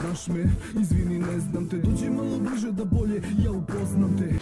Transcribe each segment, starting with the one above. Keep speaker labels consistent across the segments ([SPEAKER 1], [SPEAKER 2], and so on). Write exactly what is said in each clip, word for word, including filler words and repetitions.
[SPEAKER 1] znaš me, izvini ne znam te, dođi malo bliže da bolje ja upoznam te.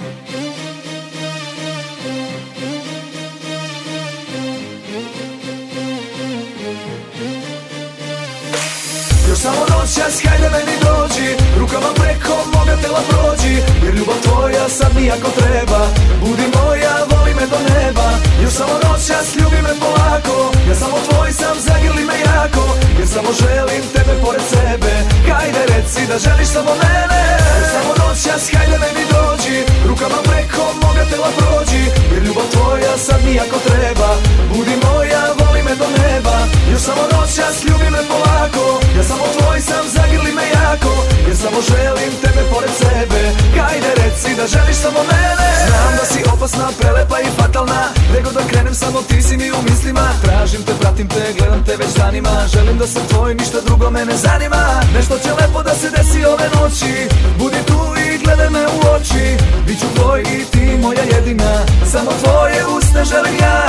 [SPEAKER 2] Još samo noćas, hajde meni dođi, rukama preko moga tela prođi, jer ljubav tvoja sad mi jako treba. Budi moja, voli me do neba. Još samo noćas, ljubi me polako, ja samo tvoj sam, zagrli me jako, jer samo želim tebe pored sebe. Hajde reci da želiš samo mene. Još samo noćas, hajde meni dođi, rukama preko moga tela prođi, jer ljubav tvoja sad mi jako treba. Budi moja, voli me do neba. Još samo noćas, ljubi me polako, ja samo tvoj sam, zagrli me jako, jer samo želim tebe pored sebe. Hajde reci da želiš samo mene. Znam da si opasna, prelepa i fatalna, gdje god da krenem samo ti si mi u mislima. Tražim te, pratim te, gledam te već danima, želim da sam tvoj, ništa drugo me ne zanima. Nešto će lepo da se desi ove noći, budi tu i gledaj me u oči. Biću tvoj i ti moja jedina, samo tvoje usne želim ja.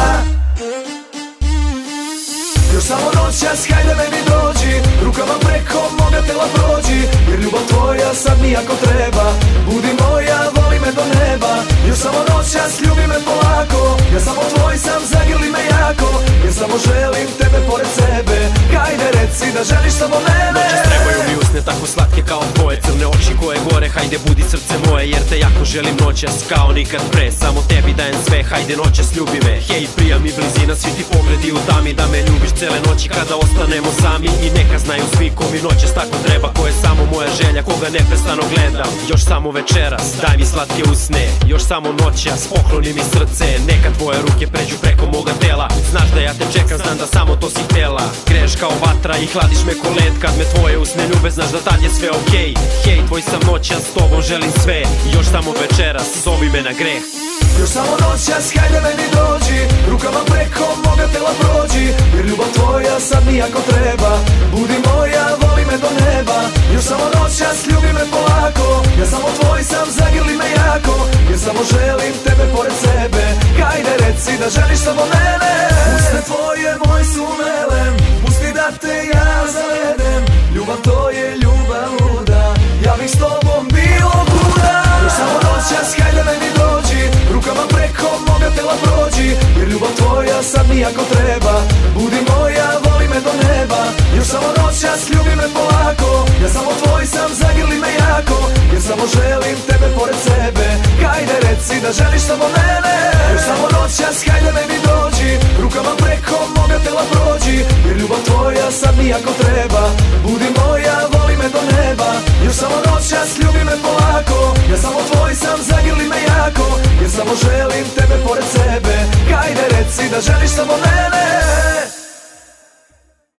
[SPEAKER 2] Još samo noćas, hajde meni dođi, rukama preko moga tela prođi, jer ljubav tvoja sad mi jako treba. Budi moja, voli me do neba. Još samo noćas, ljubi me polako, ja samo tvoj sam, zagrli me jako, jer samo želim tebe pored sebe. Hajde reci da želiš samo mene.
[SPEAKER 3] Noćas trebaju mi usne tako slatke kao tvoje, crne oči koje gore, hajde budi srce moje, jer te jako želim noćas kao nikad pre. Samo tebi dajem sve, hajde noćas ljubi me. Hej, prija mi blizina, svi ti pogledi u tami, da me ljubiš cele noći kada ostanemo sami. I neka znaju svi ko mi noćas tako treba, ko je samo moja želja, koga neprestano gledam. Još samo večeras, daj mi slatke usne, još samo noćas, pokloni mi srce. Neka tvoje ruke pređu preko moga tela, znaš da ja te čekam, znam da samo to si htela. Greš kao vatra i hladiš me ko led, kad me tvoje usne ljube, znaš da tad je sve okej. Hej, tvoj sam noćas, s tobom želim sve, još samo večeras, zovi me na greh.
[SPEAKER 2] Još samo noćas, hajde meni dođi, rukama preko moga tela prođi, jer ljubav tvoja sad mi jako treba. Budi moja, voli me do neba. Još samo noćas, ljubi me polako, ja samo tvoj sam, zagrli me jako, jer samo želim tebe pored sebe. Hajde reci da želiš samo mene. Usne tvoje moj su melem, pusti da te ja zavedem. Ljubav to je ljubav luda, ja bih s tobom bio kuda. Još samo noćas, hajde meni dođi, rukama preko moga tela prođi, jer ljubav tvoja sad mi jako treba. Budi moja, voli me do neba. Još samo noćas, ljubi me polako, ja samo tvoj sam, zagrli me jako, jer samo želim tebe pored sebe. Hajde reci da želiš samo mene. Još samo noćas, hajde meni dođi, rukama preko moga tela prođi, jer ljubav tvoja sad mi jako treba. Budi moja, voli me do neba. Još samo noćas, ljubi me polako, ja samo tvoj sam, zagrli me jako, jer samo želim tebe pored sebe. Hajde reci da želiš samo mene.